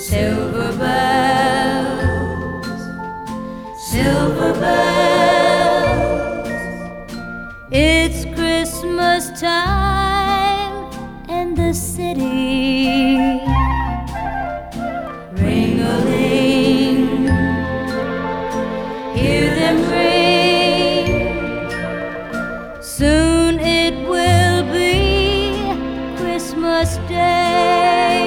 Silver bells, silver bells, it's Christmas time in the city. Ring-a-ling, hear them ring. Soon it will be Christmas Day.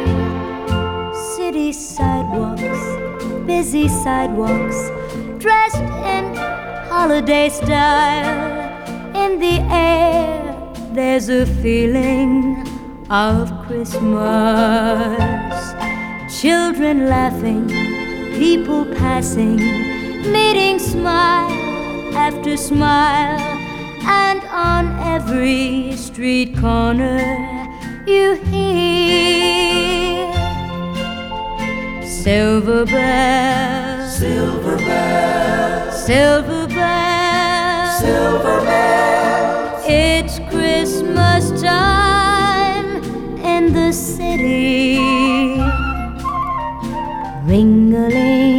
City sidewalks, busy sidewalks, dressed in holiday style. In the air, there's a feeling of Christmas. Children laughing, people passing, meeting smile after smile. And on every street corner you hear silver bells, silver bells, silver bells, silver bells. It's Christmas time in the city. Ring-a-ling,